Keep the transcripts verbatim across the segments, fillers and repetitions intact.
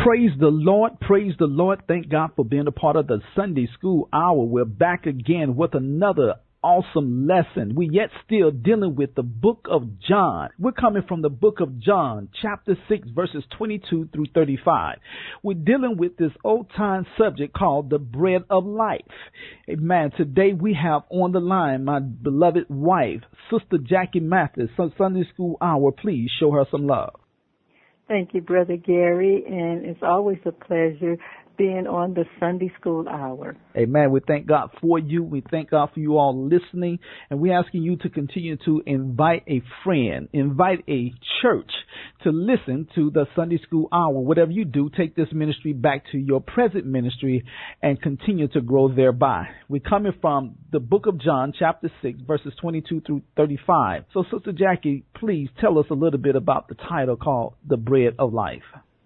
Praise the Lord. Praise the Lord. Thank God for being a part of the Sunday School Hour. We're back again with another awesome lesson. We yet still dealing with the book of John. We're coming from the book of John, chapter six, verses twenty-two through thirty-five. We're dealing with this old time subject called the bread of life. Amen. Today we have on the line my beloved wife, Sister Jackie Mathis. Sunday School Hour. Please show her some love. Thank you, Brother Gary, and it's always a pleasure being on the Sunday School Hour. Amen. We thank God for you. We thank God for you all listening, and we're asking you to continue to invite a friend, invite a church to listen to the Sunday School Hour. Whatever you do, take this ministry back to your present ministry and continue to grow thereby. We're coming from the book of John, chapter six, verses twenty-two through thirty-five. So, Sister Jackie, please tell us a little bit about the title called The Bread of Life.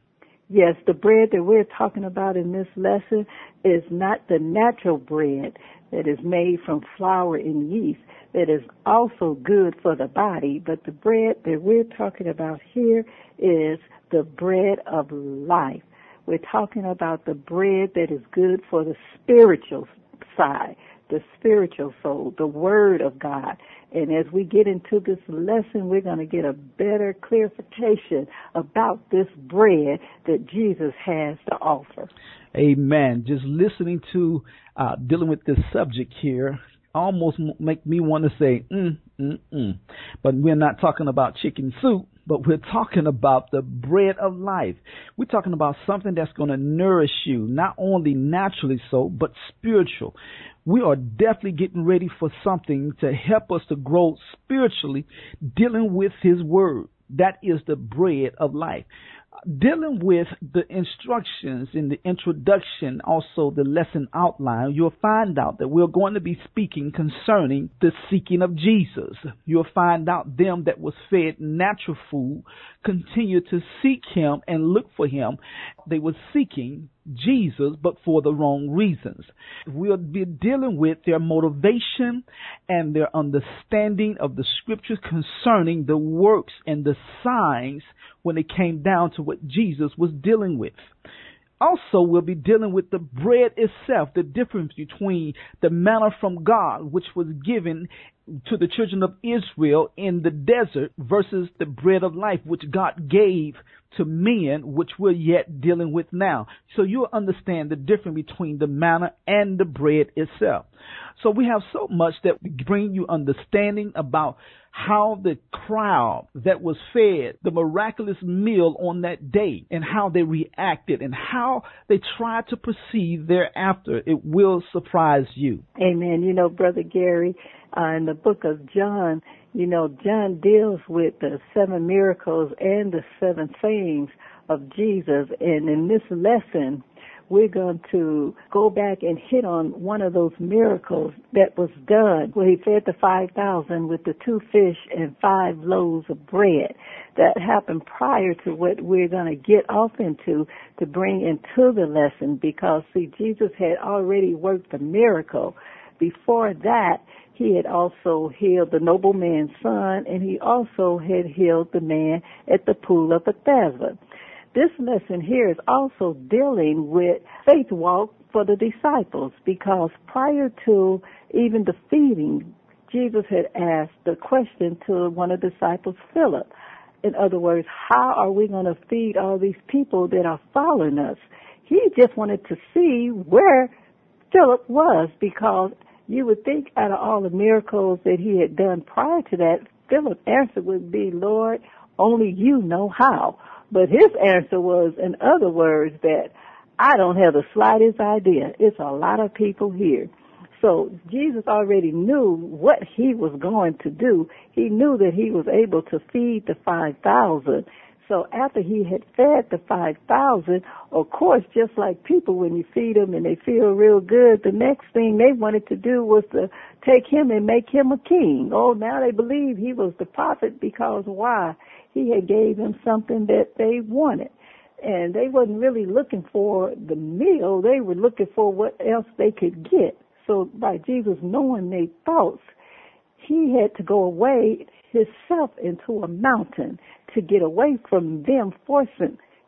Yes, the bread that we're talking about in this lesson is not the natural bread that is made from flour and yeast that is also good for the body, but the bread that we're talking about here is the bread of life. We're talking about the bread that is good for the spiritual side, the spiritual soul, the Word of God. And as we get into this lesson, we're going to get a better clarification about this bread that Jesus has to offer. Amen. Just listening to, uh, dealing with this subject here almost make me want to say, mm, mm, mm. But we're not talking about chicken soup, but we're talking about the bread of life. We're talking about something that's going to nourish you, not only naturally so, but spiritual. We are definitely getting ready for something to help us to grow spiritually, dealing with His Word. That is the bread of life. Dealing with the instructions in the introduction, also the lesson outline, you'll find out that we're going to be speaking concerning the seeking of Jesus. You'll find out them that was fed natural food continue to seek Him and look for Him. They were seeking Jesus, but for the wrong reasons. We'll be dealing with their motivation and their understanding of the scriptures concerning the works and the signs when it came down to what Jesus was dealing with. Also, we'll be dealing with the bread itself, the difference between the manna from God, which was given to the children of Israel in the desert, versus the bread of life, which God gave to men, which we're yet dealing with now. So you'll understand the difference between the manna and the bread itself. So we have so much that we bring you understanding about how the crowd that was fed the miraculous meal on that day and how they reacted and how they tried to proceed thereafter. It will surprise you. Amen. You know, Brother Gary, uh, in the book of John, you know, John deals with the seven miracles and the seven sayings of Jesus. And in this lesson, we're going to go back and hit on one of those miracles that was done where He fed the five thousand with the two fish and five loaves of bread. That happened prior to what we're going to get off into to bring into the lesson, because, see, Jesus had already worked the miracle. Before that, He had also healed the nobleman's son, and He also had healed the man at the pool of Bethesda. This lesson here is also dealing with faith walk for the disciples, because prior to even the feeding, Jesus had asked the question to one of the disciples, Philip. In other words, how are we going to feed all these people that are following us? He just wanted to see where Philip was, because you would think out of all the miracles that he had done prior to that, Philip's answer would be, Lord, only you know how. But his answer was, in other words, that I don't have the slightest idea. It's a lot of people here. So Jesus already knew what He was going to do. He knew that He was able to feed the five thousand. So after He had fed the five thousand, of course, just like people, when you feed them and they feel real good, the next thing they wanted to do was to take Him and make Him a king. Oh, now they believe He was the prophet, because why? He had gave them something that they wanted. And they wasn't really looking for the meal. They were looking for what else they could get. So by Jesus knowing their thoughts, He had to go away Himself into a mountain to get away from them forcing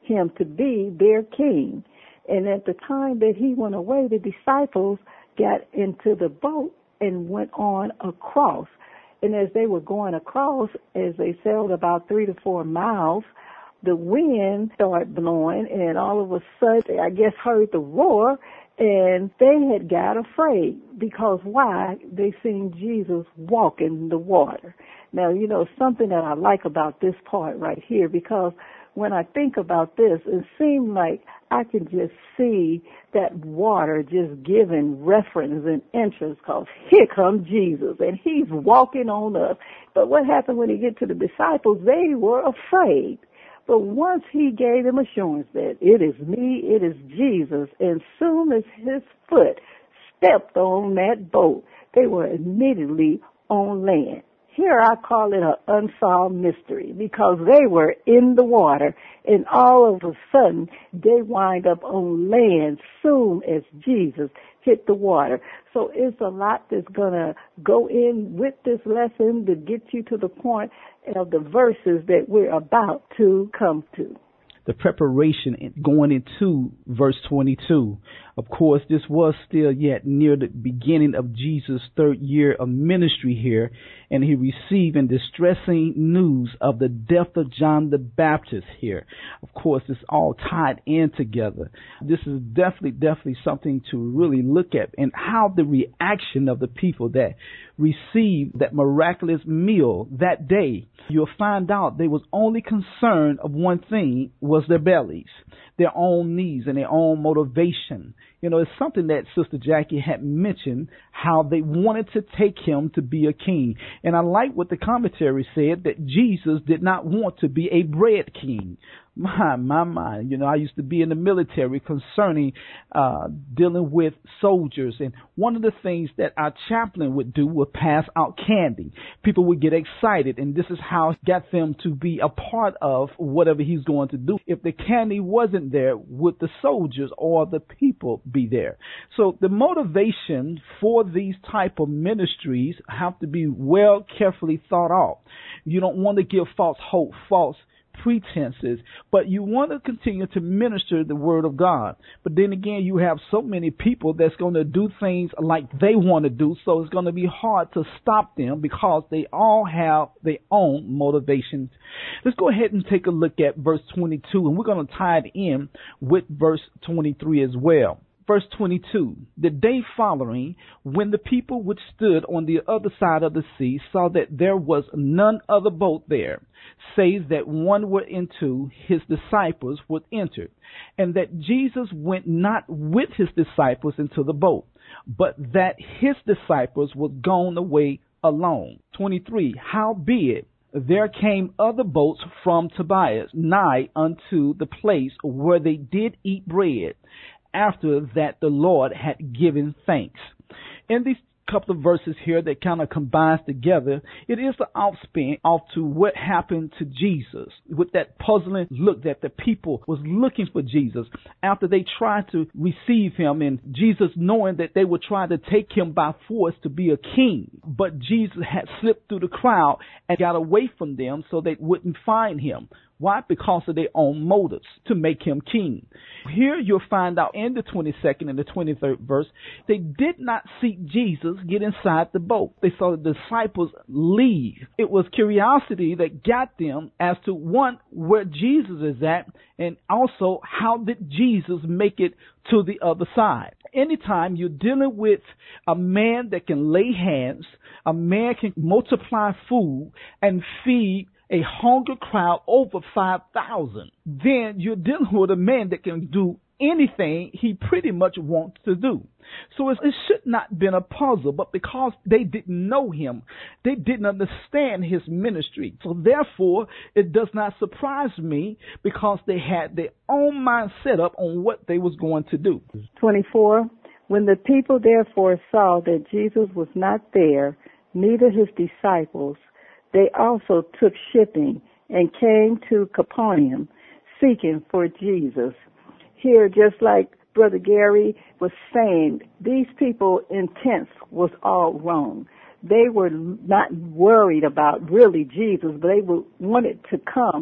him to be their king. And at the time that he went away, the disciples got into the boat and went on across. And as they were going across, as they sailed about three to four miles, the wind started blowing, and all of a sudden, they, I guess, heard the roar, and they had got afraid. Because why? They seen Jesus walking the water. Now, you know, something that I like about this part right here, because when I think about this, it seemed like I can just see that water just giving reference and interest, because here comes Jesus, and he's walking on us. But what happened when he get to the disciples? They were afraid. But once he gave them assurance that it is me, it is Jesus, and soon as his foot stepped on that boat, they were immediately on land. Here I call it an unsolved mystery, because they were in the water, and all of a sudden they wind up on land soon as Jesus hit the water. So it's a lot that's going to go in with this lesson to get you to the point of the verses that we're about to come to. The preparation going into verse twenty-two. Of course, this was still yet near the beginning of Jesus' third year of ministry here, and he received in distressing news of the death of John the Baptist here. Of course, it's all tied in together. This is definitely, definitely something to really look at, and how the reaction of the people that received that miraculous meal that day. You'll find out they was only concerned of one thing, was their bellies, their own needs and their own motivation. You know, it's something that Sister Jackie had mentioned, how they wanted to take him to be a king. And I like what the commentary said, that Jesus did not want to be a bread king. My, my, my. You know, I used to be in the military concerning uh dealing with soldiers. And one of the things that our chaplain would do would pass out candy. People would get excited, and this is how it got them to be a part of whatever he's going to do. If the candy wasn't there, would the soldiers or the people be there? So the motivation for these type of ministries have to be well carefully thought out. You don't want to give false hope, false pretenses, but you want to continue to minister the word of God. But then again, you have so many people that's going to do things like they want to do, so it's going to be hard to stop them, because they all have their own motivations. Let's go ahead and take a look at verse twenty-two, and we're going to tie it in with verse twenty-three as well. Verse twenty-two, the day following, when the people which stood on the other side of the sea saw that there was none other boat there, save that one were into, his disciples would enter, and that Jesus went not with his disciples into the boat, but that his disciples were gone away alone. twenty-three, howbeit there came other boats from Tobias, nigh unto the place where they did eat bread, after that the Lord had given thanks. In these couple of verses here that kind of combines together, it is the outspin off to what happened to Jesus, with that puzzling look that the people was looking for Jesus after they tried to receive him, and Jesus knowing that they would try to take him by force to be a king. But Jesus had slipped through the crowd and got away from them so they wouldn't find him. Why? Because of their own motives to make him king. Here you'll find out in the twenty-second and the twenty-third verse, they did not see Jesus get inside the boat. They saw the disciples leave. It was curiosity that got them as to, one, where Jesus is at, and also how did Jesus make it to the other side. Anytime you're dealing with a man that can lay hands, a man can multiply food and feed a hunger crowd over five thousand, then you're dealing with a man that can do anything he pretty much wants to do. So it, it should not been a puzzle, but because they didn't know him, they didn't understand his ministry. So therefore, it does not surprise me, because they had their own mind set up on what they was going to do. twenty-four, when the people therefore saw that Jesus was not there, neither his disciples, they also took shipping and came to Capernaum, seeking for Jesus. Here, just like Brother Gary was saying, these people's intent was all wrong. They were not worried about really Jesus, but they were, wanted to come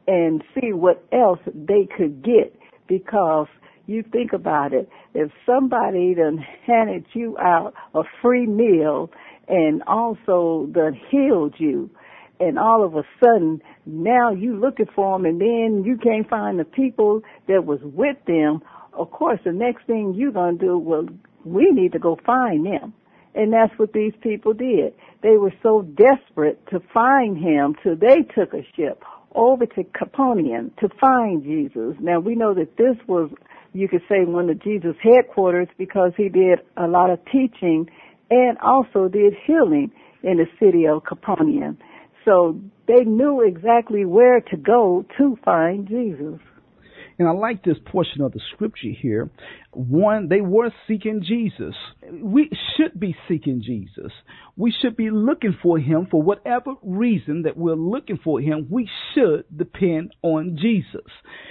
and see what else they could get. Because you think about it, if somebody done handed you out a free meal and also done healed you, and all of a sudden now you looking for them, and then you can't find the people that was with them, of course the next thing you're going to do, well, we need to go find them. And that's what these people did. They were so desperate to find him till they took a ship over to Capernaum to find Jesus. Now, we know that this was, you could say, one of Jesus' headquarters because he did a lot of teaching and also did healing in the city of Capernaum. So they knew exactly where to go to find Jesus. And I like this portion of the scripture here. One, they were seeking Jesus. We should be seeking Jesus. We should be looking for him for whatever reason that we're looking for him. We should depend on Jesus.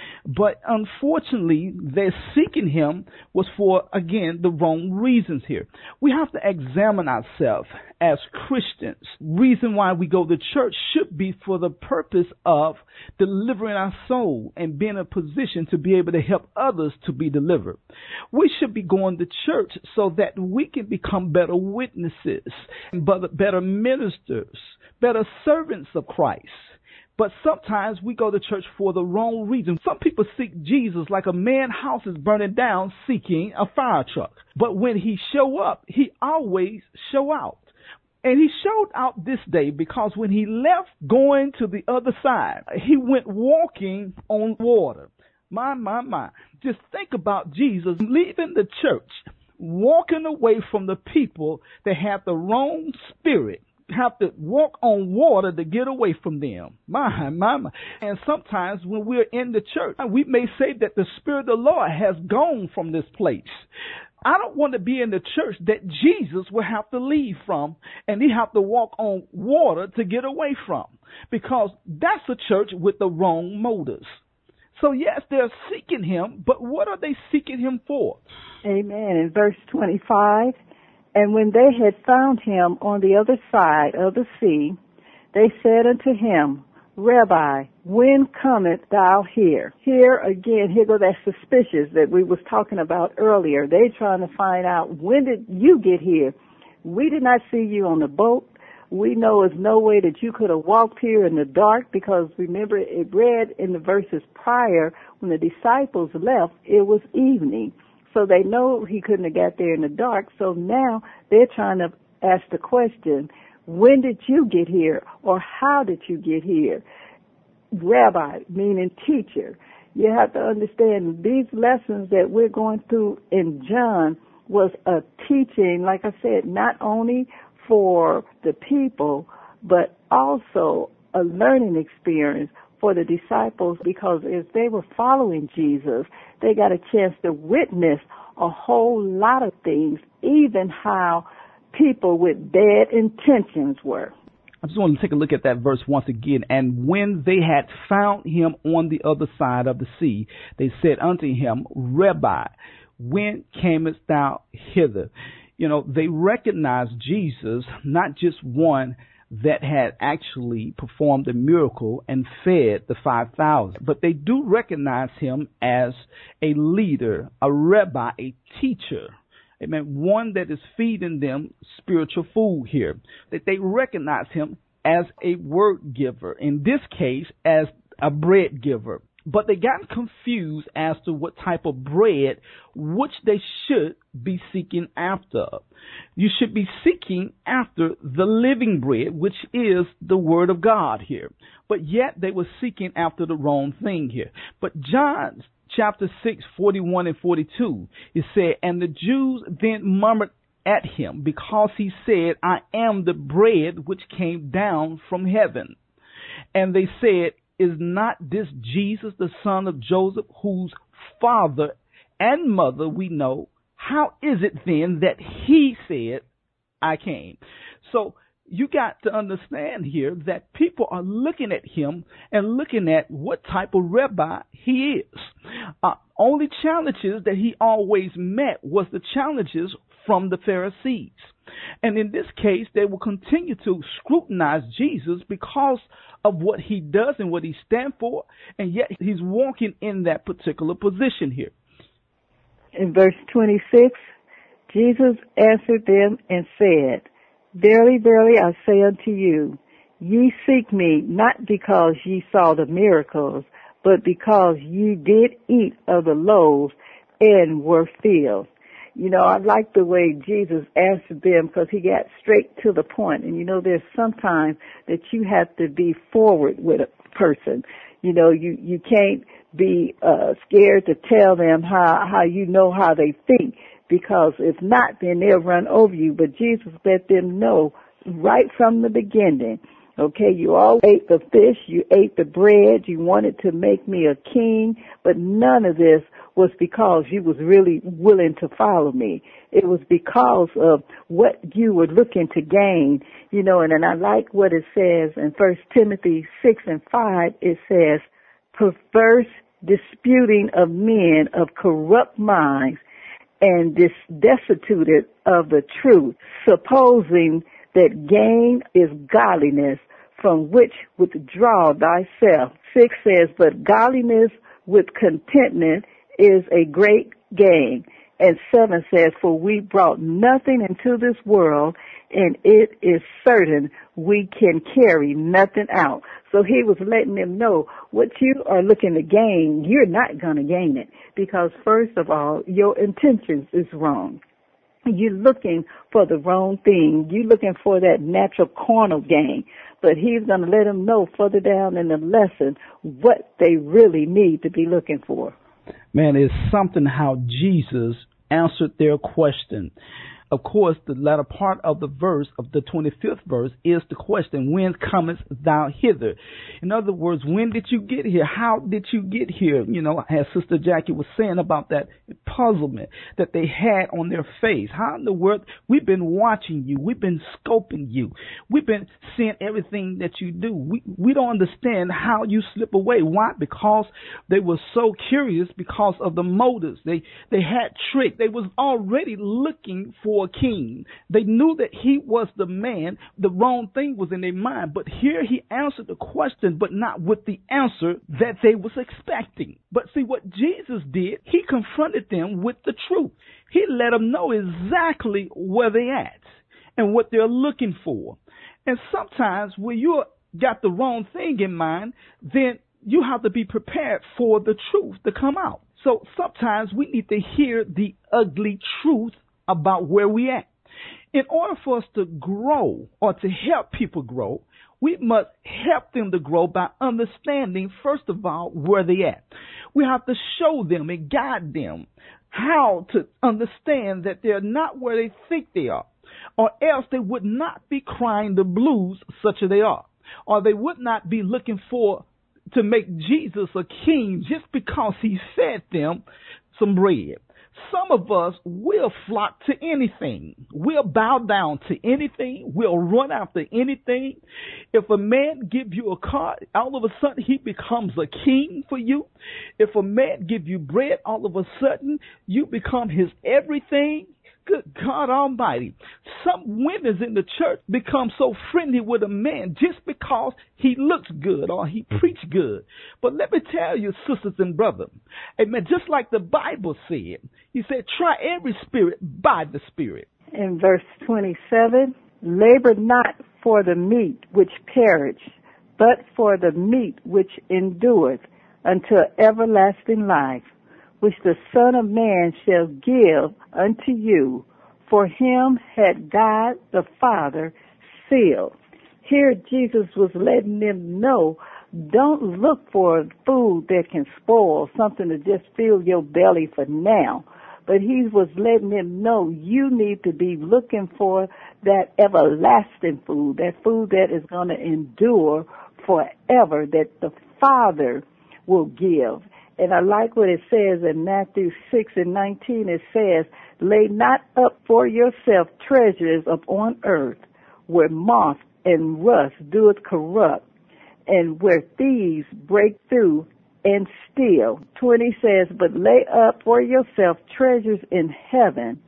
But unfortunately, their seeking him was for, again, the wrong reasons here. We have to examine ourselves as Christians. Reason why we go to church should be for the purpose of delivering our soul and being in a position to be able to help others to be delivered. We should be going to church so that we can become better witnesses, better ministers, better servants of Christ. But sometimes we go to church for the wrong reason. Some people seek Jesus like a man's house is burning down seeking a fire truck. But when he show up, he always show out. And he showed out this day because when he left going to the other side, he went walking on water. My, my, my. Just think about Jesus leaving the church, walking away from the people that have the wrong spirit, have to walk on water to get away from them. My, my, my. And sometimes when we're in the church, we may say that the Spirit of the Lord has gone from this place. I don't want to be in the church that Jesus will have to leave from and he have to walk on water to get away from, because that's a church with the wrong motives. So yes, they're seeking him, but what are they seeking him for? Amen. In verse twenty-five, and when they had found him on the other side of the sea, they said unto him, Rabbi, when comest thou here? Here again, here go that suspicious that we was talking about earlier. They trying to find out, when did you get here? We did not see you on the boat. We know there's no way that you could have walked here in the dark, because remember it read in the verses prior, when the disciples left, it was evening. So they know he couldn't have got there in the dark. So now they're trying to ask the question, when did you get here? Or how did you get here? Rabbi, meaning teacher. You have to understand these lessons that we're going through in John was a teaching, like I said, not only for the people, but also a learning experience for the disciples, because as they were following Jesus, they got a chance to witness a whole lot of things, even how people with bad intentions were. I just want to take a look at that verse once again. And when they had found him on the other side of the sea, they said unto him, Rabbi, when camest thou hither? You know, they recognized Jesus, not just one that had actually performed a miracle and fed the five thousand, but they do recognize him as a leader, a rabbi, a teacher. Amen. One that is feeding them spiritual food here. That they recognize him as a word giver, in this case as a bread giver. But they got confused as to what type of bread which they should be seeking after. You should be seeking after the living bread, which is the word of God here. But yet they were seeking after the wrong thing here. But John chapter six, forty-one and forty-two, it said, and the Jews then murmured at him, because he said, I am the bread which came down from heaven. And they said, is not this Jesus, the son of Joseph, whose father and mother we know? How is it then that he said, I came? So you got to understand here that people are looking at him and looking at what type of rabbi he is. Uh, only challenges that he always met was the challenges from the Pharisees. And in this case, they will continue to scrutinize Jesus because of what he does and what he stands for, and yet he's walking in that particular position here. In verse twenty-six, Jesus answered them and said, Verily, verily, I say unto you, ye seek me not because ye saw the miracles, but because ye did eat of the loaves and were filled. You know, I like the way Jesus answered them because he got straight to the point. And, you know, there's sometimes that you have to be forward with a person. You know, you, you can't be uh, scared to tell them how, how you know how they think, because if not, then they'll run over you. But Jesus let them know right from the beginning. Okay, you all ate the fish, you ate the bread, you wanted to make me a king, but none of this was because you was really willing to follow me. It was because of what you were looking to gain, you know, and, and I like what it says in First Timothy six and five. It says, perverse disputing of men of corrupt minds and dis- destituted of the truth, supposing that gain is godliness, from which withdraw thyself. Six says, but godliness with contentment is a great gain. And seven says, for we brought nothing into this world, and it is certain we can carry nothing out. So he was letting them know what you are looking to gain, you're not going to gain it, because first of all, your intentions is wrong. You're looking for the wrong thing. You're looking for that natural carnal gain. But he's going to let them know further down in the lesson what they really need to be looking for. Man, it's something how Jesus answered their question. Of course, the latter part of the verse, of the twenty-fifth verse, is the question, when comest thou hither? In other words, when did you get here? How did you get here? You know, as Sister Jackie was saying about that puzzlement that they had on their face. How in the world? We've been watching you. We've been scoping you. We've been seeing everything that you do. We, we don't understand how you slip away. Why? Because they were so curious because of the motives. They, they had trick. They was already looking for a king. They knew that he was the man. The wrong thing was in their mind. But here he answered the question, but not with the answer that they was expecting. But see what Jesus did, he confronted them with the truth. He let them know exactly where they at and what they're looking for. And sometimes when you got the wrong thing in mind, then you have to be prepared for the truth to come out. So sometimes we need to hear the ugly truth about where we at. In order for us to grow or to help people grow, we must help them to grow by understanding, first of all, where they at. We have to show them and guide them how to understand that they're not where they think they are, or else they would not be crying the blues such as they are, or they would not be looking for to make Jesus a king just because he fed them some bread. Some of us will flock to anything. We'll bow down to anything. We'll run after anything. If a man give you a car, all of a sudden he becomes a king for you. If a man give you bread, all of a sudden you become his everything. Good God Almighty. Some women in the church become so friendly with a man just because he looks good or he preach good. But let me tell you, sisters and brothers, amen, just like the Bible said, he said, try every spirit by the Spirit. In verse twenty-seven, labor not for the meat which perish, but for the meat which endureth unto everlasting life, which the Son of Man shall give unto you. For him had God the Father sealed. Here Jesus was letting them know, don't look for food that can spoil, something to just fill your belly for now. But he was letting them know you need to be looking for that everlasting food, that food that is going to endure forever, that the Father will give. And I like what it says in Matthew six and nineteen. It says, lay not up for yourself treasures upon earth, where moth and rust doeth corrupt, and where thieves break through and steal. twenty says, but lay up for yourself treasures in heaven,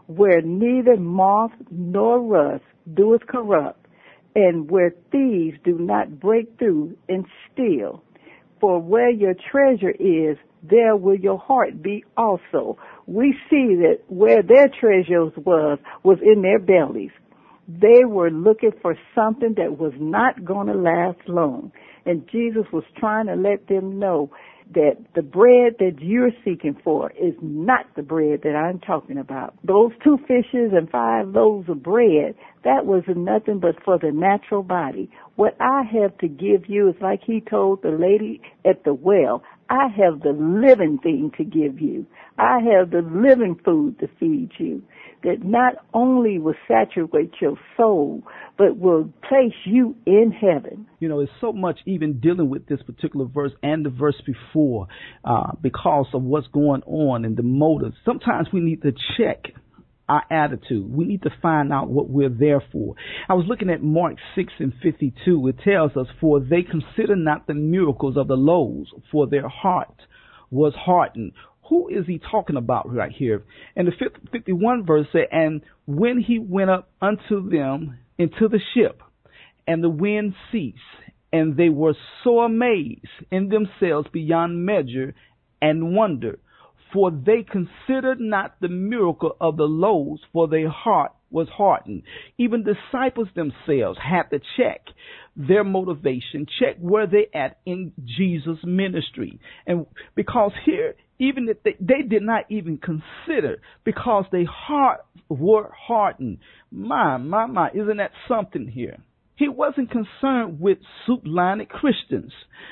where neither moth nor rust doeth corrupt, and where thieves do not break through and steal. For where your treasure is, there will your heart be also. We see that where their treasures was, was in their bellies. They were looking for something that was not going to last long. And Jesus was trying to let them know that the bread that you're seeking for is not the bread that I'm talking about. Those two fishes and five loaves of bread, that was nothing but for the natural body. What I have to give you is like he told the lady at the well, I have the living thing to give you. I have the living food to feed you that not only will saturate your soul, but will place you in heaven. You know, there's so much even dealing with this particular verse and the verse before uh, because of what's going on and the motives. Sometimes we need to check our attitude. We need to find out what we're there for. I was looking at Mark six and fifty-two. It tells us, for they consider not the miracles of the loaves, for their heart was hardened. Who is he talking about right here? And the fifty-one verse said, and when he went up unto them into the ship, and the wind ceased, and they were so amazed in themselves beyond measure and wondered, for they considered not the miracle of the loaves, for their heart was hardened. Even disciples themselves had to check their motivation, check where they at in Jesus' ministry. And because here, even if they, they did not even consider, because their hearts were hardened. My, my, my, isn't that something here? He wasn't concerned with soup-lined Christians.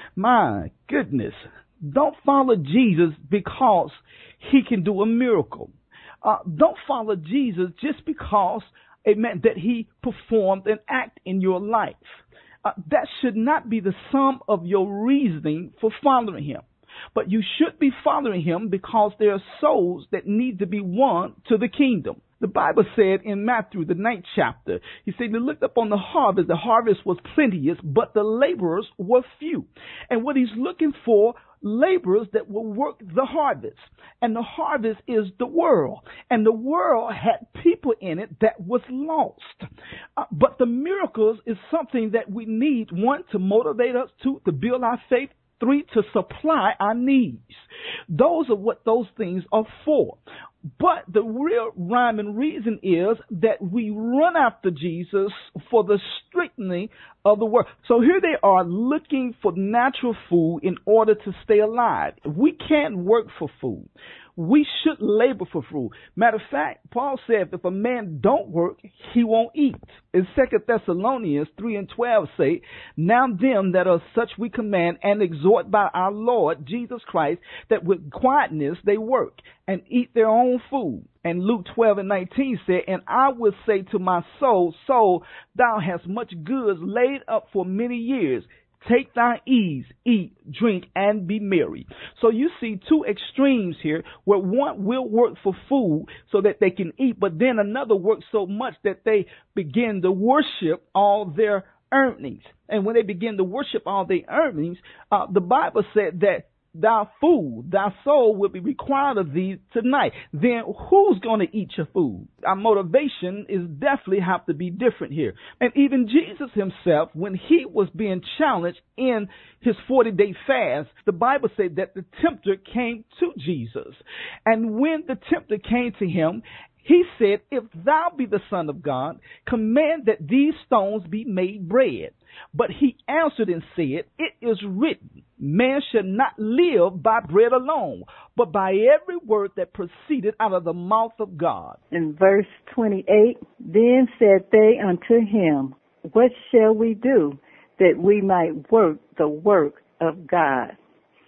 My goodness. Don't follow Jesus because he can do a miracle. Uh, don't follow Jesus just because it meant that he performed an act in your life. Uh, that should not be the sum of your reasoning for following him. But you should be following him because there are souls that need to be won to the kingdom. The Bible said in Matthew, the ninth chapter, he said, they looked up on the harvest. The harvest was plenteous, but the laborers were few. And what he's looking for, laborers that will work the harvest. And the harvest is the world. And the world had people in it that was lost. Uh, but the miracles is something that we need, one, to motivate us, two, to build our faith, three, to supply our needs. Those are what those things are for. But the real rhyme and reason is that we run after Jesus for the strengthening of the word. So here they are looking for natural food in order to stay alive. We can't work for food. We should labor for food. Matter of fact, Paul said, if a man don't work, he won't eat. In Second Thessalonians three and twelve say, now them that are such we command and exhort by our Lord Jesus Christ, that with quietness they work and eat their own food. And Luke twelve and nineteen said, and I will say to my soul, soul, thou hast much goods laid up for many years. Take thy ease, eat, drink, and be merry. So you see two extremes here where one will work for food so that they can eat, but then another works so much that they begin to worship all their earnings. And when they begin to worship all their earnings, uh, the Bible said that thy food, thy soul will be required of thee tonight. Then who's going to eat your food? Our motivation is definitely have to be different here. And even Jesus himself, when he was being challenged in his forty-day fast, the Bible said that the tempter came to Jesus. And when the tempter came to him, he said, if thou be the Son of God, command that these stones be made bread. But he answered and said, it is written, man shall not live by bread alone, but by every word that proceeded out of the mouth of God. In verse twenty-eight, then said they unto him, what shall we do that we might work the work of God?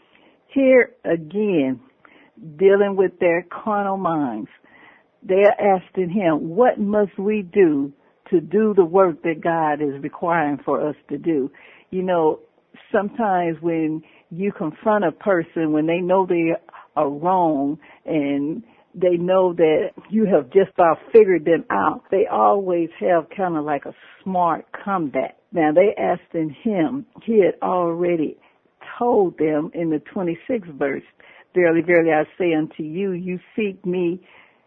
Here again, dealing with their carnal minds. They're asking him, what must we do to do the work that God is requiring for us to do? You know, sometimes when you confront a person, when they know they are wrong and they know that you have just about figured them out, they always have kind of like a smart comeback. Now, they asked in him, he had already told them in the twenty-sixth verse, verily, verily, I say unto you, you seek me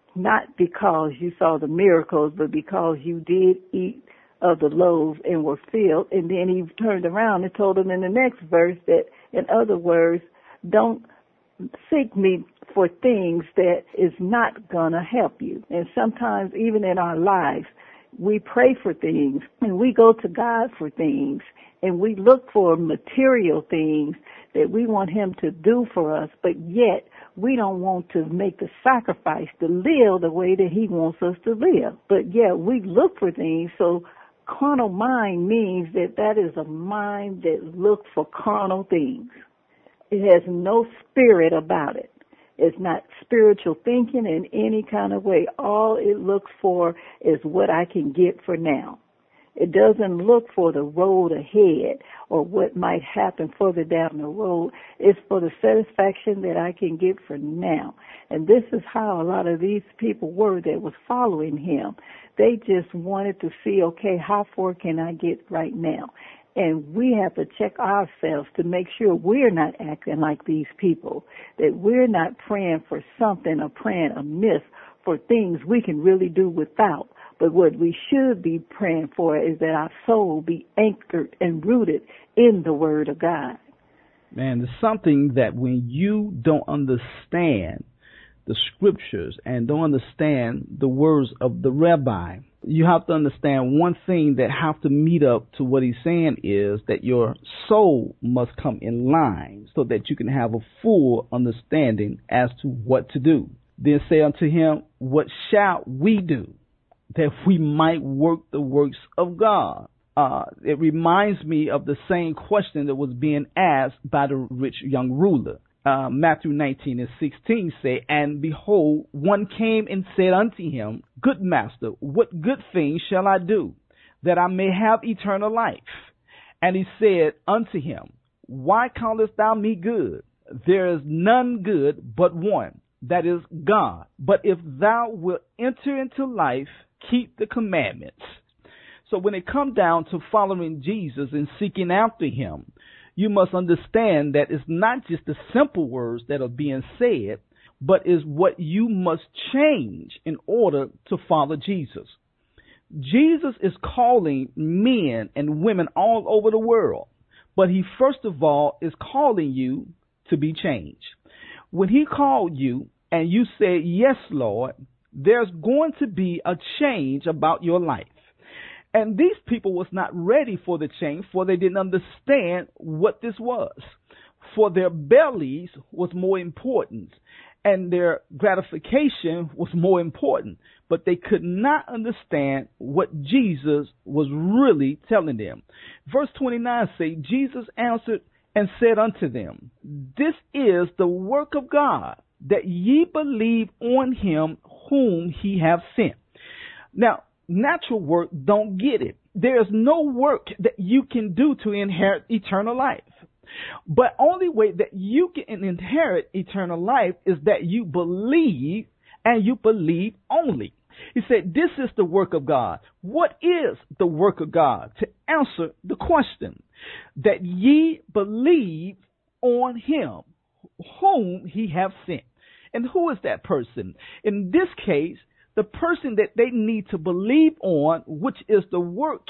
not because you saw the miracles, but because you did eat of the loaves and were filled. And then he turned around and told them in the next verse that, in other words, don't seek me for things that is not going to help you. And sometimes even in our lives, we pray for things and we go to God for things and we look for material things that we want him to do for us, but yet we don't want to make the sacrifice to live the way that he wants us to live. But yet we look for things. So carnal mind means that that is a mind that looks for carnal things. It has no spirit about it. It's not spiritual thinking in any kind of way. All it looks for is what I can get for now. It doesn't look for the road ahead or what might happen further down the road. It's for the satisfaction that I can get for now. And this is how a lot of these people were that was following him. They just wanted to see, okay, how far can I get right now? And we have to check ourselves to make sure we're not acting like these people, that we're not praying for something or praying amiss for things we can really do without. But what we should be praying for is that our soul be anchored and rooted in the Word of God. Man, there's something that when you don't understand the scriptures and don't understand the words of the rabbi, you have to understand one thing that have to meet up to what he's saying is that your soul must come in line so that you can have a full understanding as to what to do. Then say unto him, what shall we do that we might work the works of God? Uh, it reminds me of the same question that was being asked by the rich young ruler. Uh, Matthew nineteen and sixteen say, and behold, one came and said unto him, good master, what good thing shall I do that I may have eternal life? And he said unto him, why callest thou me good? There is none good but one, that is God. But if thou wilt enter into life, keep the commandments. So when it comes down to following Jesus and seeking after him, you must understand that it's not just the simple words that are being said, but is what you must change in order to follow Jesus. Jesus is calling men and women all over the world, but he first of all is calling you to be changed. When he called you and you said, yes, Lord, there's going to be a change about your life. And these people was not ready for the change, for they didn't understand what this was. For their bellies was more important, and their gratification was more important. But they could not understand what Jesus was really telling them. Verse twenty-nine say, Jesus answered and said unto them, this is the work of God, that ye believe on him whom he hath sent. Now, natural work don't get it. There's no work that you can do to inherit eternal life. But only way that you can inherit eternal life is that you believe, and you believe only. He said, this is the work of God. What is the work of God? To answer the question, that ye believe on him whom he hath sent. And who is that person? In this case, the person that they need to believe on, which is the work,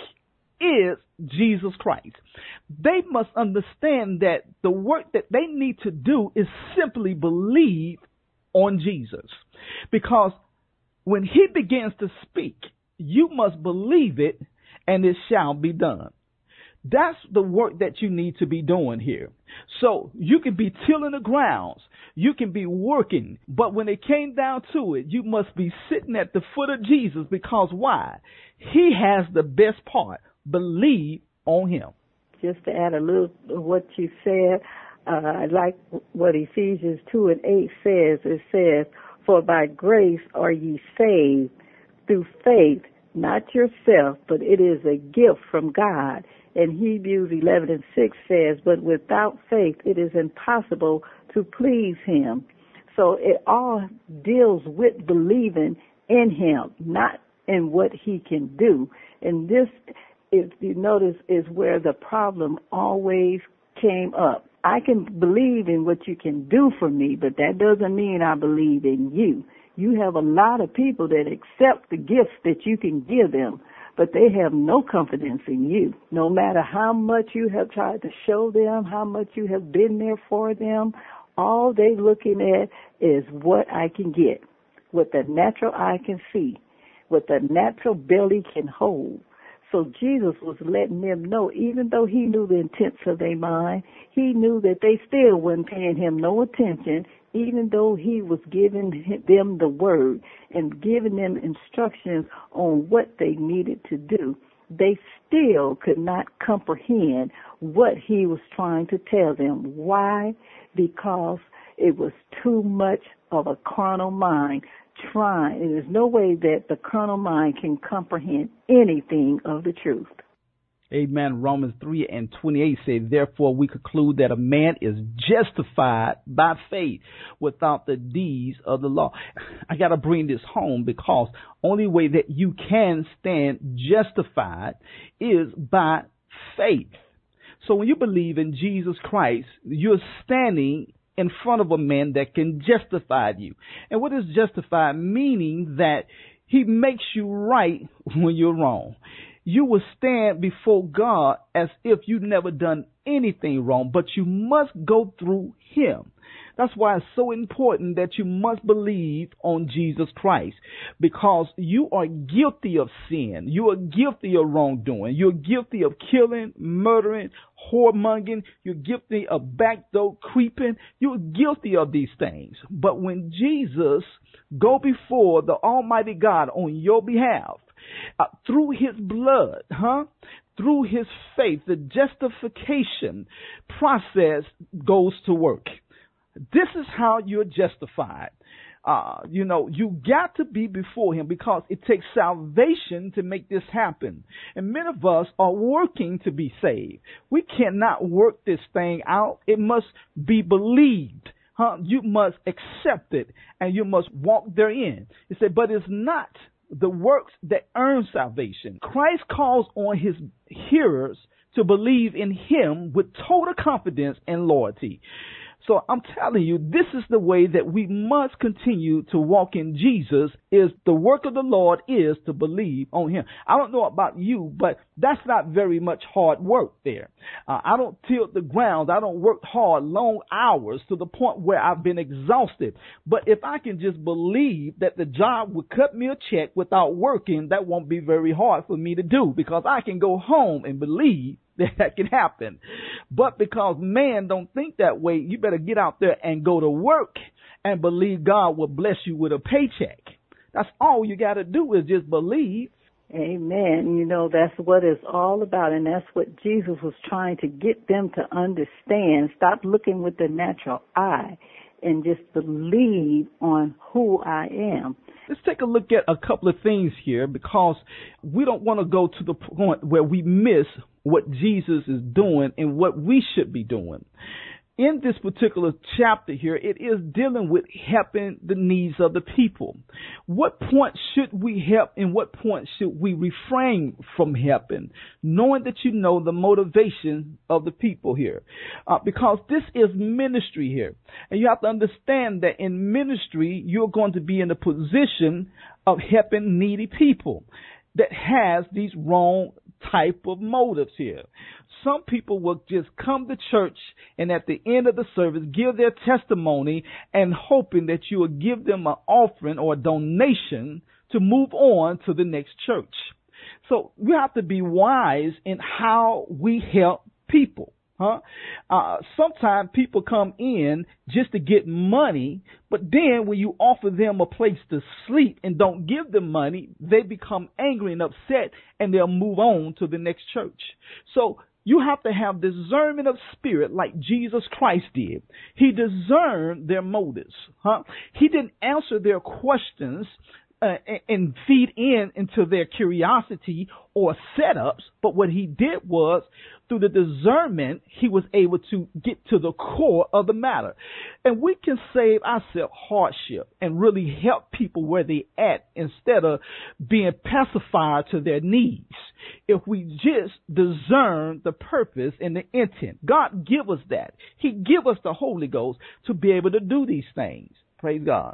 is Jesus Christ. They must understand that the work that they need to do is simply believe on Jesus. Because when he begins to speak, you must believe it, and it shall be done. That's the work that you need to be doing here. So you can be tilling the grounds, you can be working, but when it came down to it, you must be sitting at the foot of Jesus, because why? He has the best part. Believe on him. Just to add a little of what you said, uh, I like what Ephesians two and eight says. It says, for by grace are ye saved through faith, not yourself, but it is a gift from God. And Hebrews eleven and six says, but without faith it is impossible to please him. So it all deals with believing in him, not in what he can do. And this, if you notice, is where the problem always came up. I can believe in what you can do for me, but that doesn't mean I believe in you. You have a lot of people that accept the gifts that you can give them, but they have no confidence in you. No matter how much you have tried to show them, how much you have been there for them, all they're looking at is what I can get, what the natural eye can see, what the natural belly can hold. So Jesus was letting them know, even though he knew the intents of their mind, he knew that they still weren't paying him no attention, even though he was giving them the word and giving them instructions on what they needed to do. They still could not comprehend what he was trying to tell them. Why? Because it was too much of a carnal mind trying. And there's no way that the carnal mind can comprehend anything of the truth. Amen. Romans three and twenty-eight say, therefore we conclude that a man is justified by faith without the deeds of the law. I got to bring this home because only way that you can stand justified is by faith. So when you believe in Jesus Christ, you're standing in front of a man that can justify you. And what is justified? Meaning that he makes you right when you're wrong. You will stand before God as if you've never done anything wrong, but you must go through him. That's why it's so important that you must believe on Jesus Christ, because you are guilty of sin. You are guilty of wrongdoing. You're guilty of killing, murdering, whoremongering. You're guilty of backdoor creeping. You're guilty of these things. But when Jesus go before the Almighty God on your behalf, uh, through his blood, huh? Through his faith, the justification process goes to work. This is how you're justified. Uh, you know, you got to be before him because it takes salvation to make this happen. And many of us are working to be saved. We cannot work this thing out. It must be believed. Huh? You must accept it and you must walk therein. He said, but it's not the works that earn salvation. Christ calls on his hearers to believe in him with total confidence and loyalty. So I'm telling you, this is the way that we must continue to walk in Jesus. Is the work of the Lord is to believe on him. I don't know about you, but that's not very much hard work there. Uh, I don't tilt the ground. I don't work hard, long hours to the point where I've been exhausted. But if I can just believe that the job would cut me a check without working, that won't be very hard for me to do, because I can go home and believe that can happen. But because man don't think that way, you better get out there and go to work and believe God will bless you with a paycheck. That's all you got to do is just believe. Amen. You know, that's what it's all about, and that's what Jesus was trying to get them to understand. Stop looking with the natural eye and just believe on who I am. Let's take a look at a couple of things here, because we don't want to go to the point where we miss what Jesus is doing and what we should be doing. In this particular chapter here, it is dealing with helping the needs of the people. What point should we help and what point should we refrain from helping, knowing that you know the motivation of the people here? Uh, because this is ministry here. And you have to understand that in ministry, you're going to be in a position of helping needy people that has these wrong type of motives here. Some people will just come to church and at the end of the service give their testimony and hoping that you will give them an offering or a donation to move on to the next church. So we have to be wise in how we help people. Huh? Uh, sometimes people come in just to get money, but then when you offer them a place to sleep and don't give them money, they become angry and upset and they'll move on to the next church. So you have to have discernment of spirit like Jesus Christ did. He discerned their motives. Huh? He didn't answer their questions Uh, and feed in into their curiosity or setups. But what he did was, through the discernment, he was able to get to the core of the matter. And we can save ourselves hardship and really help people where they at instead of being pacifier to their needs. If we just discern the purpose and the intent. God give us that. He give us the Holy Ghost to be able to do these things. Praise God.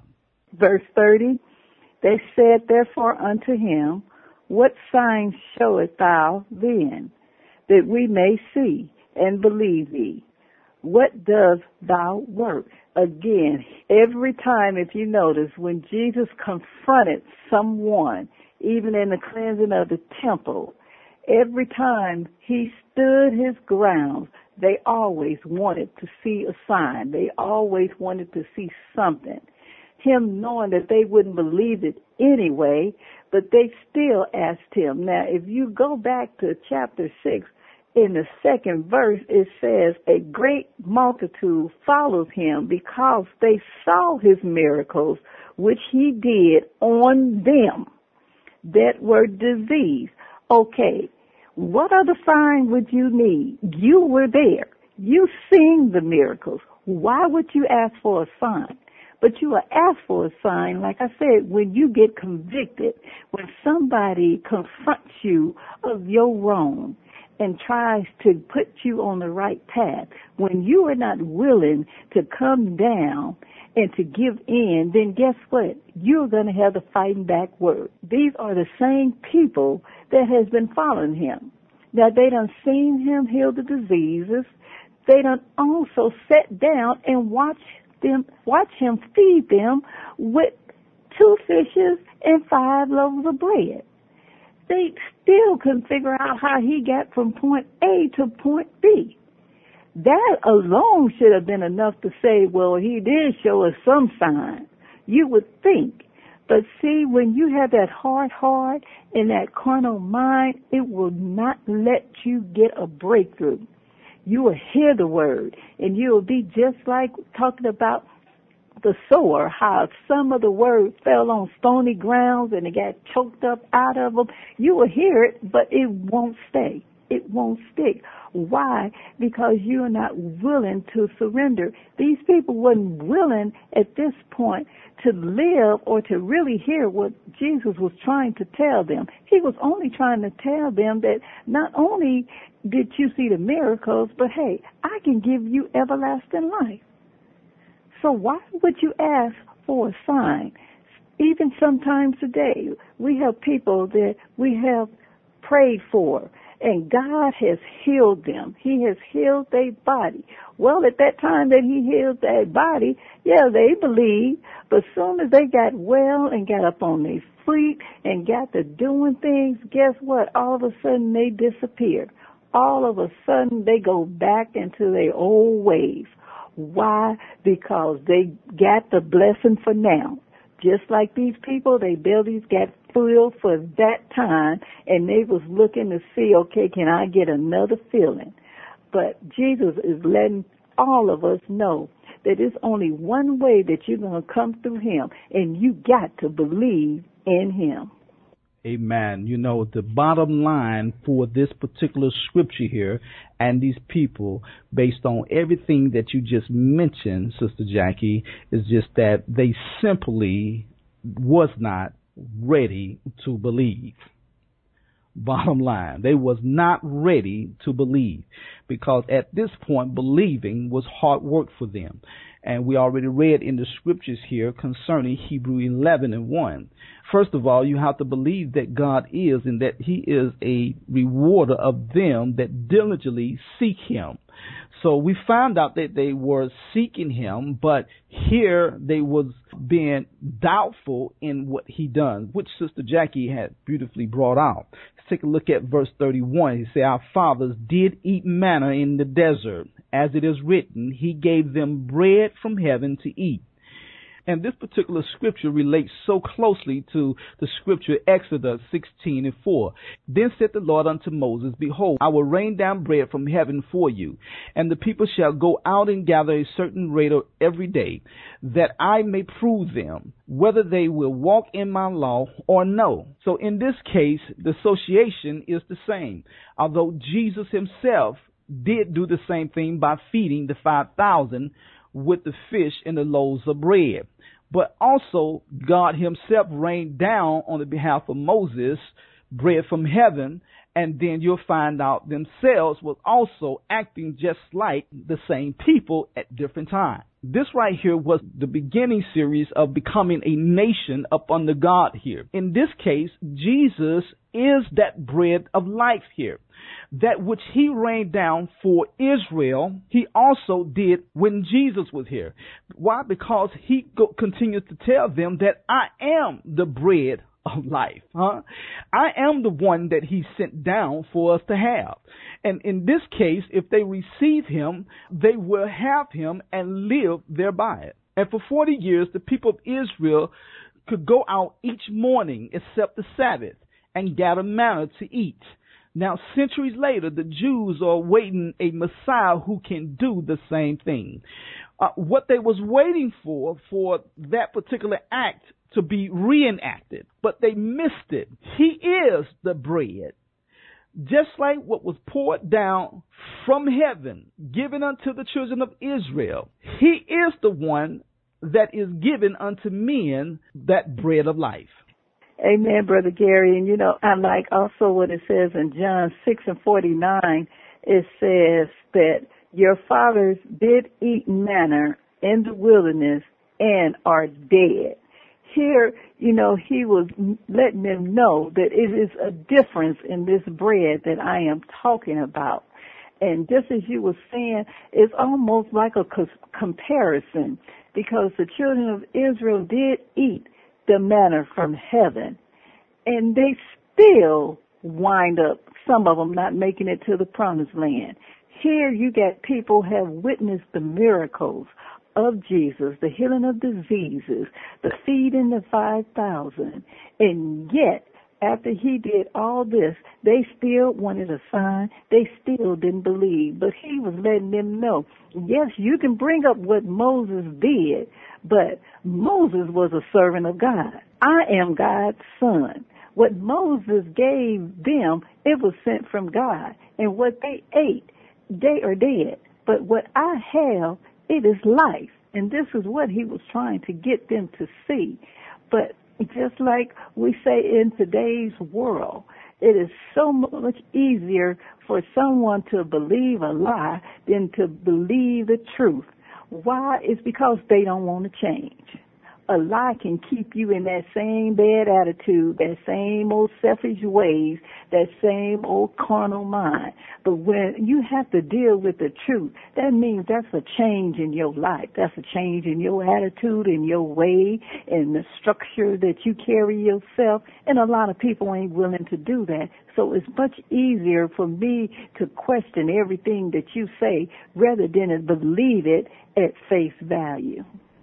Verse thirty, they said therefore unto him, what sign showest thou then, that we may see and believe thee? What does thou work? Again, every time, if you notice, when Jesus confronted someone, even in the cleansing of the temple, every time he stood his ground, they always wanted to see a sign. They always wanted to see something. Him knowing that they wouldn't believe it anyway, but they still asked him. Now, if you go back to chapter six, in the second verse, it says, a great multitude followed him because they saw his miracles, which he did on them that were diseased. Okay, what other sign would you need? You were there. You seen the miracles. Why would you ask for a sign? But you will ask for a sign, like I said, when you get convicted, when somebody confronts you of your wrong and tries to put you on the right path, when you are not willing to come down and to give in, then guess what? You're going to have the fighting back word. These are the same people that has been following him. Now, they done seen him heal the diseases. They done also sat down and watched them, watch him feed them with two fishes and five loaves of bread. They still couldn't figure out how he got from point A to point B. That alone should have been enough to say, well, he did show us some sign. You would think. But see, when you have that hard heart and that carnal mind, it will not let you get a breakthrough. You will hear the word, and you will be just like talking about the sower, how some of the word fell on stony grounds and it got choked up out of them. You will hear it, but it won't stay. It won't stick. Why? Because you are not willing to surrender. These people weren't willing at this point to live or to really hear what Jesus was trying to tell them. He was only trying to tell them that not only did you see the miracles, but hey, I can give you everlasting life. So why would you ask for a sign? Even sometimes today, we have people that we have prayed for, and God has healed them. He has healed their body. Well, at that time that he healed their body, yeah, they believed, but as soon as they got well and got up on their feet and got to doing things, guess what? All of a sudden they disappear. All of a sudden they go back into their old ways. Why? Because they got the blessing for now. Just like these people, their bellies got full for that time, and they was looking to see, okay, can I get another filling? But Jesus is letting all of us know that it's only one way that you're going to come through him, and you got to believe in him. Amen. You know, the bottom line for this particular scripture here and these people, based on everything that you just mentioned, Sister Jackie, is just that they simply was not ready to believe. Bottom line, they was not ready to believe, because at this point, believing was hard work for them. And we already read in the scriptures here concerning Hebrew eleven and one. First of all, you have to believe that God is, and that he is a rewarder of them that diligently seek him. So we found out that they were seeking him, but here they was being doubtful in what he done, which Sister Jackie had beautifully brought out. Let's take a look at verse thirty-one. He said, our fathers did eat manna in the desert. As it is written, he gave them bread from heaven to eat. And this particular scripture relates so closely to the scripture Exodus sixteen and four. Then said the Lord unto Moses, behold, I will rain down bread from heaven for you, and the people shall go out and gather a certain rate every day, that I may prove them, whether they will walk in my law or no. So in this case, the association is the same. Although Jesus himself did do the same thing by feeding the five thousand with the fish and the loaves of bread. But also God himself rained down on the behalf of Moses bread from heaven, and then you'll find out themselves was also acting just like the same people at different times. This right here was the beginning series of becoming a nation up under God here. In this case, Jesus is that bread of life here. That which he rained down for Israel, he also did when Jesus was here. Why? Because he go, continued to tell them that I am the bread of life. Huh? I am the one that he sent down for us to have. And in this case, if they receive him, they will have him and live thereby it. And for forty years, the people of Israel could go out each morning except the Sabbath and gather manna to eat. Now, centuries later, the Jews are awaiting a Messiah who can do the same thing. Uh, what they was waiting for, for that particular act to be reenacted, but they missed it. He is the bread. Just like what was poured down from heaven, given unto the children of Israel, he is the one that is given unto men that bread of life. Amen, Brother Gary. And, you know, I like also what it says in John six and forty-nine. It says that your fathers did eat manna in the wilderness and are dead. Here, you know, he was letting them know that it is a difference in this bread that I am talking about. And just as you were saying, it's almost like a comparison, because the children of Israel did eat the manna from heaven, and they still wind up, some of them not making it to the promised land. Here you got people who have witnessed the miracles of Jesus, the healing of diseases, the feeding the five thousand, and yet after he did all this, they still wanted a sign. They still didn't believe. But he was letting them know, yes, you can bring up what Moses did, but Moses was a servant of God. I am God's son. What Moses gave them, it was sent from God. And what they ate, they are dead. But what I have, it is life. And this is what he was trying to get them to see. But just like we say in today's world, it is so much easier for someone to believe a lie than to believe the truth. Why? It's because they don't want to change. A lie can keep you in that same bad attitude, that same old selfish ways, that same old carnal mind. But when you have to deal with the truth, that means that's a change in your life. That's a change in your attitude, in your way, in the structure that you carry yourself. And a lot of people ain't willing to do that. So it's much easier for me to question everything that you say rather than to believe it at face value.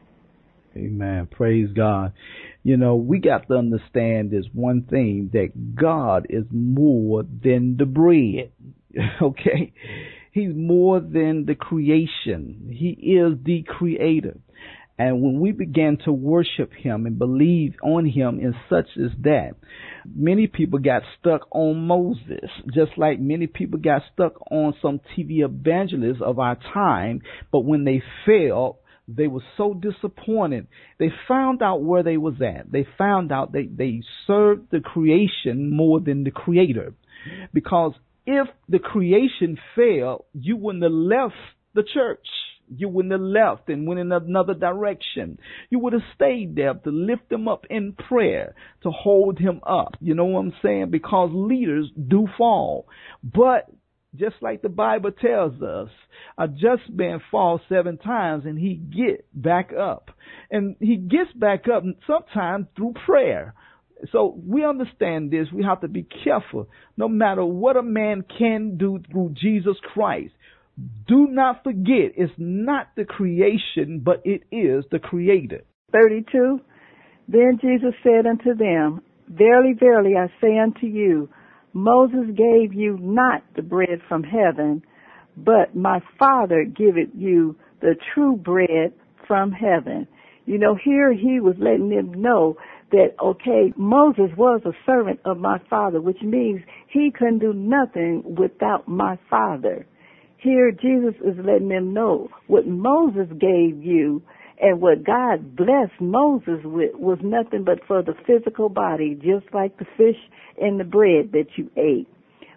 Amen. Praise God. You know, we got to understand this one thing, that God is more than the bread. Okay? He's more than the creation. He is the creator. And when we began to worship him and believe on him in such as that, many people got stuck on Moses, just like many people got stuck on some T V evangelists of our time. But when they failed, they were so disappointed. They found out where they was at. They found out they, they served the creation more than the creator. Because if the creation failed, you wouldn't have left the church. You wouldn't have left and went in another direction. You would have stayed there to lift him up in prayer, to hold him up. You know what I'm saying? Because leaders do fall. But just like the Bible tells us, a just man falls seven times and he get back up. And he gets back up sometimes through prayer. So we understand this. We have to be careful. No matter what a man can do through Jesus Christ, do not forget, it's not the creation, but it is the creator. thirty-two, Then Jesus said unto them, Verily, verily, I say unto you, Moses gave you not the bread from heaven, but my Father giveth you the true bread from heaven. You know, here he was letting them know that, okay, Moses was a servant of my Father, which means he couldn't do nothing without my Father. Here Jesus is letting them know what Moses gave you and what God blessed Moses with was nothing but for the physical body, just like the fish and the bread that you ate.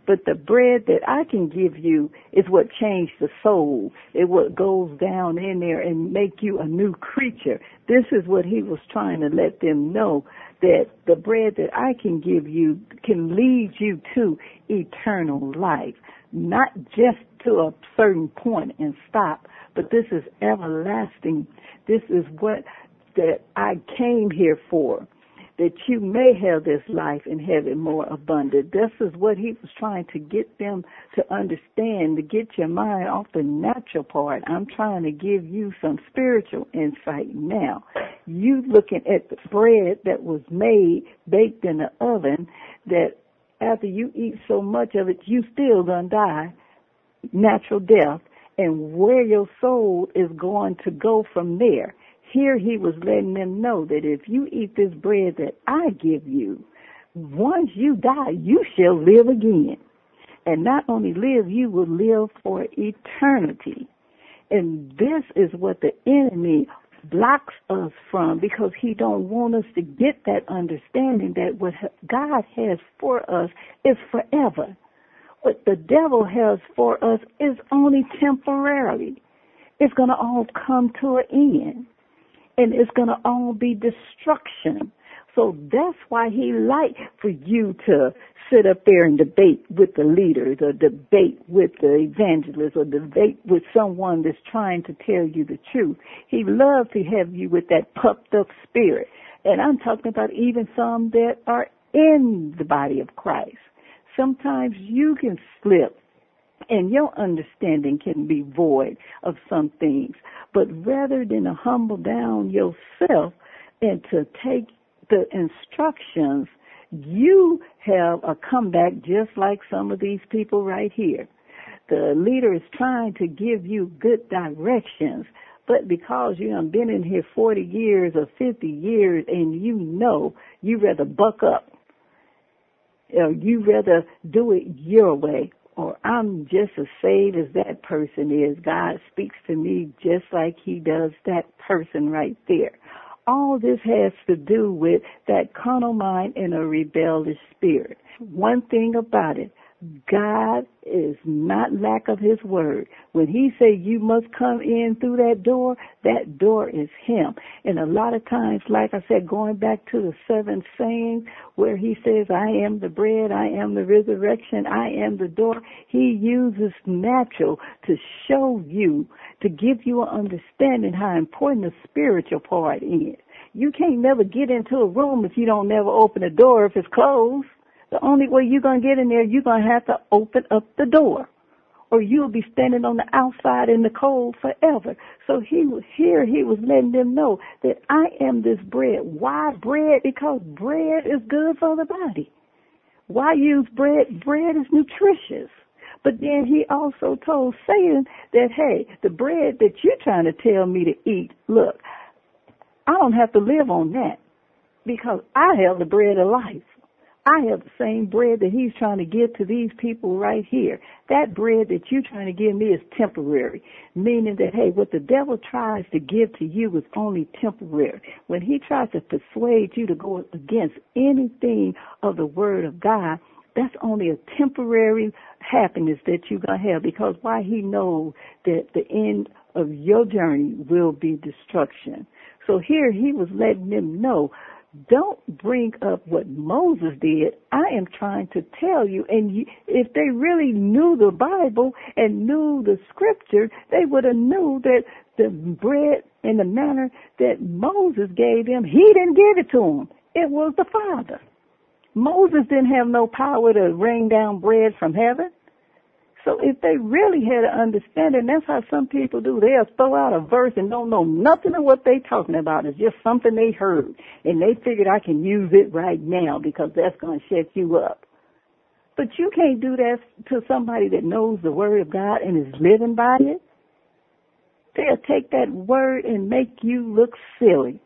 But the bread that I can give you is what changed the soul. It what goes down in there and make you a new creature. This is what he was trying to let them know, that the bread that I can give you can lead you to eternal life. Not just to a certain point and stop, but this is everlasting. This is what that I came here for, that you may have this life and have it more abundant. This is what he was trying to get them to understand, to get your mind off the natural part. I'm trying to give you some spiritual insight now. You looking at the bread that was made, baked in the oven, that after you eat so much of it, you still gonna die, natural death, and where your soul is going to go from there. Here he was letting them know that if you eat this bread that I give you, once you die, you shall live again. And not only live, you will live for eternity. And this is what the enemy blocks us from, because he don't want us to get that understanding that what God has for us is forever. What the devil has for us is only temporarily. It's going to all come to an end. And it's going to all be destruction. So that's why he likes for you to sit up there and debate with the leaders, or debate with the evangelists, or debate with someone that's trying to tell you the truth. He loves to have you with that puffed up spirit. And I'm talking about even some that are in the body of Christ. Sometimes you can slip, and your understanding can be void of some things. But rather than to humble down yourself and to take the instructions, you have a comeback just like some of these people right here. The leader is trying to give you good directions, but because you have been in here forty years or fifty years and you know, you rather buck up, or you rather do it your way, or I'm just as saved as that person is. God speaks to me just like he does that person right there. All this has to do with that carnal mind and a rebellious spirit. One thing about it, God is not lack of his word. When he says you must come in through that door, that door is him. And a lot of times, like I said, going back to the seven sayings where he says, I am the bread, I am the resurrection, I am the door, he uses natural to show you, to give you an understanding how important the spiritual part is. You can't never get into a room if you don't never open the door if it's closed. The only way you're going to get in there, you're going to have to open up the door, or you'll be standing on the outside in the cold forever. So he was here, he was letting them know that I am this bread. Why bread? Because bread is good for the body. Why use bread? Bread is nutritious. But then he also told Satan that, hey, the bread that you're trying to tell me to eat, look, I don't have to live on that because I have the bread of life. I have the same bread that he's trying to give to these people right here. That bread that you're trying to give me is temporary, meaning that, hey, what the devil tries to give to you is only temporary. When he tries to persuade you to go against anything of the word of God, that's only a temporary happiness that you're going to have, because why? He knows that the end of your journey will be destruction. So here he was letting them know, don't bring up what Moses did. I am trying to tell you. And you, if they really knew the Bible and knew the scripture, they would have knew that the bread in the manner that Moses gave them, he didn't give it to them. It was the Father. Moses didn't have no power to rain down bread from heaven. So if they really had an understanding, that's how some people do. They'll throw out a verse and don't know nothing of what they're talking about. It's just something they heard. And they figured, I can use it right now because that's going to shut you up. But you can't do that to somebody that knows the word of God and is living by it. They'll take that word and make you look silly.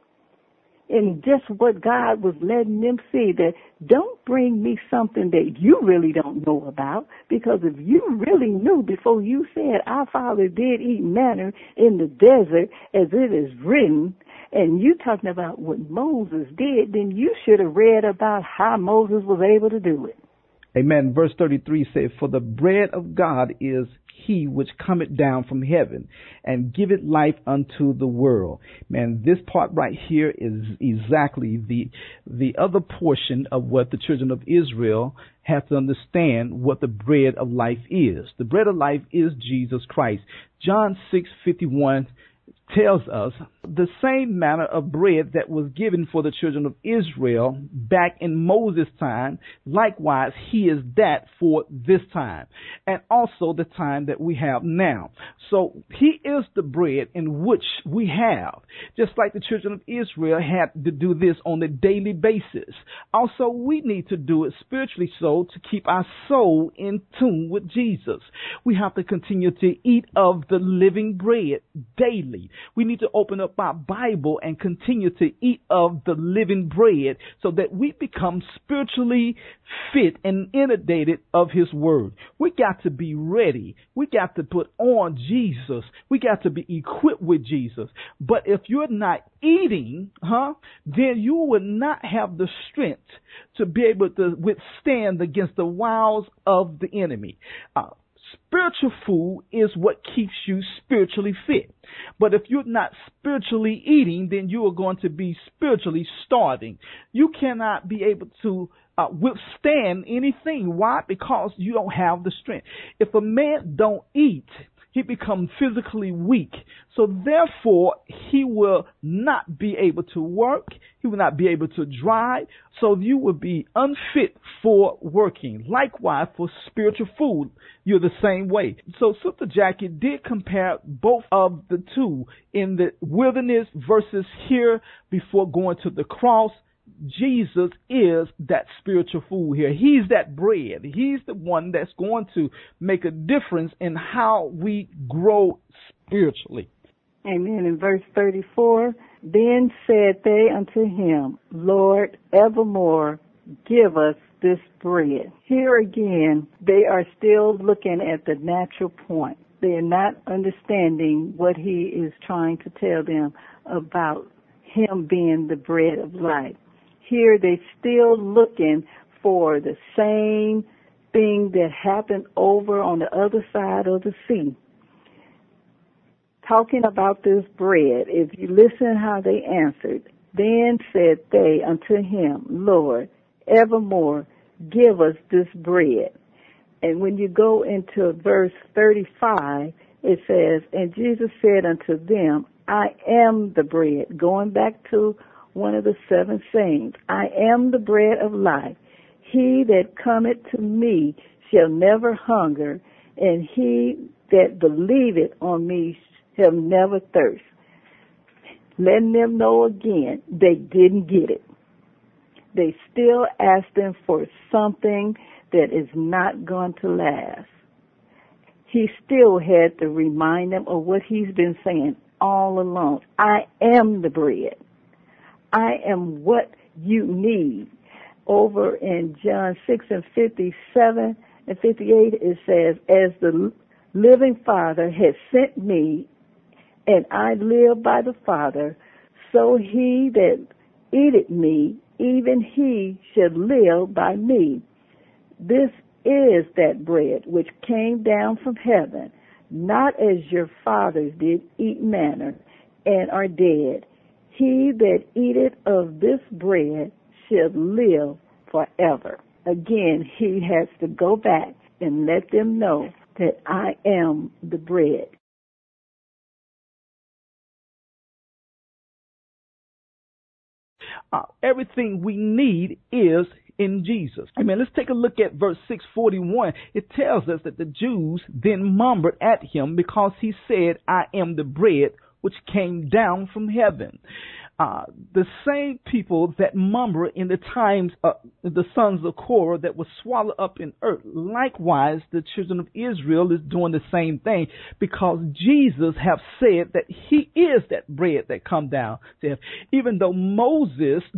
And just what God was letting them see, that don't bring me something that you really don't know about, because if you really knew before you said our father did eat manna in the desert as it is written, and you talking about what Moses did, then you should have read about how Moses was able to do it. Amen. Verse thirty-three says, for the bread of God is he which cometh down from heaven and giveth life unto the world. Man, this part right here is exactly the the other portion of what the children of Israel have to understand what the bread of life is. The bread of life is Jesus Christ. John six fifty-one tells us the same manner of bread that was given for the children of Israel back in Moses' time, likewise he is that for this time, and also the time that we have now. So he is the bread in which we have, just like the children of Israel had to do this on a daily basis. Also, we need to do it spiritually so to keep our soul in tune with Jesus. We have to continue to eat of the living bread daily. We need to open up our Bible and continue to eat of the living bread so that we become spiritually fit and inundated of his word. We got to be ready. We got to put on Jesus. We got to be equipped with Jesus. But if you're not eating, huh, then you will not have the strength to be able to withstand against the wiles of the enemy. Uh, Spiritual food is what keeps you spiritually fit. But if you're not spiritually eating, then you are going to be spiritually starving. You cannot be able to uh, withstand anything. Why? Because you don't have the strength. If a man don't eat, he becomes physically weak. So therefore, he will not be able to work. He will not be able to drive. So you will be unfit for working. Likewise, for spiritual food, you're the same way. So Sister Jackie did compare both of the two in the wilderness versus here before going to the cross. Jesus is that spiritual food here. He's that bread. He's the one that's going to make a difference in how we grow spiritually. Amen. In verse thirty-four, then said they unto him, Lord, evermore give us this bread. Here again, they are still looking at the natural point. They are not understanding what he is trying to tell them about him being the bread of life. Here they're still looking for the same thing that happened over on the other side of the sea. Talking about this bread, if you listen how they answered, then said they unto him, Lord, evermore give us this bread. And when you go into verse thirty-five, it says, and Jesus said unto them, I am the bread. Going back to one of the seven sayings, I am the bread of life. He that cometh to me shall never hunger, and he that believeth on me shall never thirst. Letting them know again, they didn't get it. They still asking for something that is not going to last. He still had to remind them of what he's been saying all along. I am the bread. I am what you need. Over in John six and fifty-seven and fifty-eight, it says, as the living Father has sent me, and I live by the Father, so he that eateth me, even he shall live by me. This is that bread which came down from heaven, not as your fathers did eat manna and are dead. He that eateth of this bread shall live forever. Again, he has to go back and let them know that I am the bread. Uh, everything we need is in Jesus. I mean, let's take a look at verse six forty-one. It tells us that the Jews then murmured at him because he said, I am the bread which came down from heaven. Uh, the same people that murmur in the times of the sons of Korah that were swallowed up in earth. Likewise, the children of Israel is doing the same thing because Jesus have said that he is that bread that come down to him. Even though Moses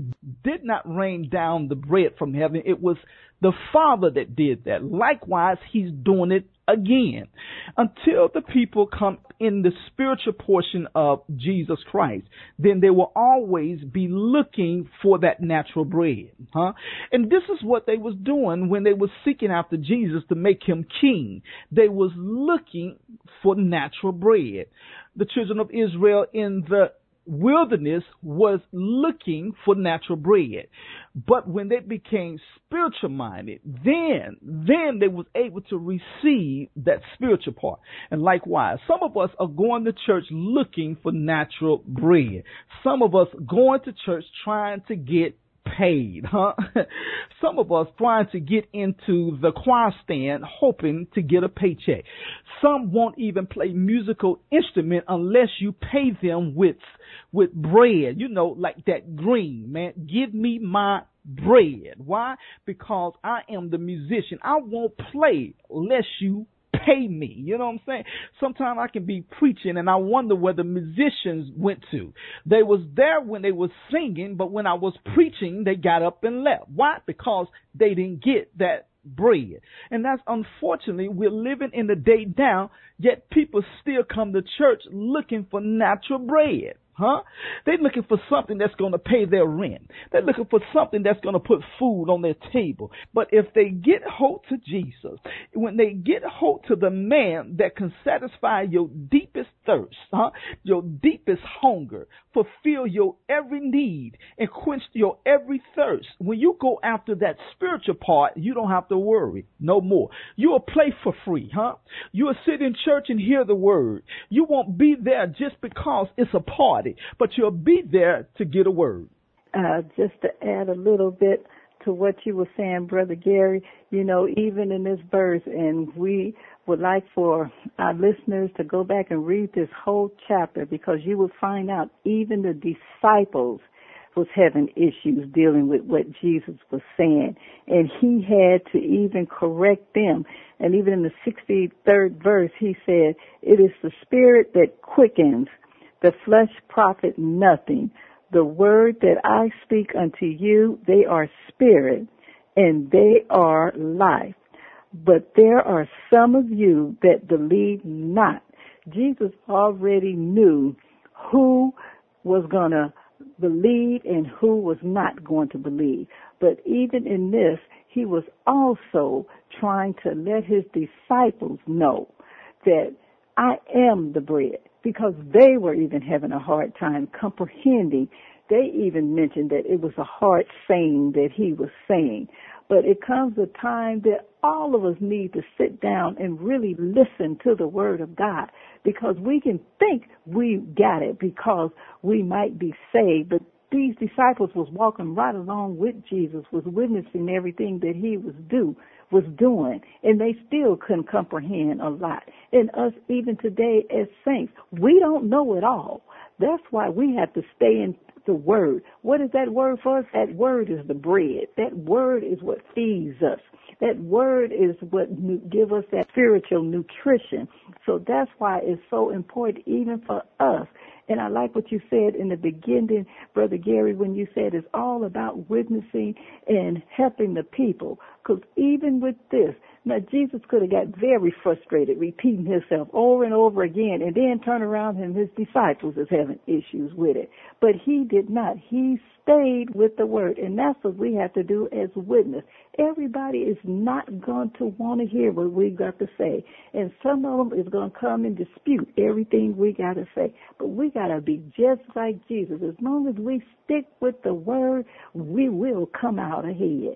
did not rain down the bread from heaven. It was the Father that did that. Likewise, he's doing it again. Until the people come in the spiritual portion of Jesus Christ, then they will always be looking for that natural bread. Huh? And this is what they was doing when they was seeking after Jesus to make him king. They was looking for natural bread. The children of Israel in the wilderness was looking for natural bread. But when they became spiritual minded, then, then they was able to receive that spiritual part. And likewise, some of us are going to church looking for natural bread. Some of us going to church trying to get paid, huh? Some of us trying to get into the choir stand hoping to get a paycheck. Some won't even play musical instrument unless you pay them with with bread, you know, like that green, man. Give me my bread. Why? Because I am the musician. I won't play unless you pay me. You know what I'm saying? Sometimes I can be preaching and I wonder where the musicians went to. They was there when they was singing, but when I was preaching, they got up and left. Why? Because they didn't get that bread. And that's unfortunately, we're living in the day now, yet people still come to church looking for natural bread. Huh? They're looking for something that's going to pay their rent. They're looking for something that's going to put food on their table. But if they get hold to Jesus, when they get hold to the man that can satisfy your deepest thirst, huh? Your deepest hunger, fulfill your every need, and quench your every thirst, when you go after that spiritual part, you don't have to worry no more. You'll play for free, huh? You'll sit in church and hear the word. You won't be there just because it's a party, but you'll be there to get a word. Uh, just to add a little bit to what you were saying, Brother Gary, you know, even in this verse, and we would like for our listeners to go back and read this whole chapter, because you will find out even the disciples was having issues dealing with what Jesus was saying, and he had to even correct them. And even in the sixty-third verse, he said, "It is the spirit that quickens, the flesh profit nothing. The word that I speak unto you, they are spirit, and they are life. But there are some of you that believe not." Jesus already knew who was going to believe and who was not going to believe. But even in this, he was also trying to let his disciples know that I am the bread, because they were even having a hard time comprehending. They even mentioned that it was a hard saying that he was saying. But it comes a time that all of us need to sit down and really listen to the word of God, because we can think we got it because we might be saved, but these disciples was walking right along with Jesus, was witnessing everything that he was do was doing, and they still couldn't comprehend a lot. And us even today as saints, we don't know it all. That's why we have to stay in the word. What is that word for us? That word is the bread. That word is what feeds us. That word is what give us that spiritual nutrition. So that's why it's so important even for us. And I like what you said in the beginning, Brother Gary, when you said it's all about witnessing and helping the people. Because even with this, now Jesus could have got very frustrated repeating himself over and over again, and then turn around and his disciples is having issues with it. But he did not. He stayed with the word, and that's what we have to do as witness. Everybody is not going to want to hear what we got to say, and some of them is going to come and dispute everything we got to say. But we got to be just like Jesus. As long as we stick with the word, we will come out ahead.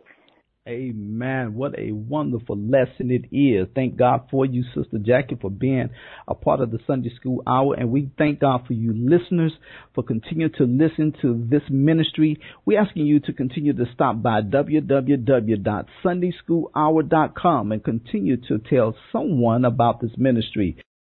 Amen. What a wonderful lesson it is. Thank God for you, Sister Jackie, for being a part of the Sunday School Hour. And we thank God for you listeners for continuing to listen to this ministry. We're asking you to continue to stop by w w w dot sunday school hour dot com and continue to tell someone about this ministry.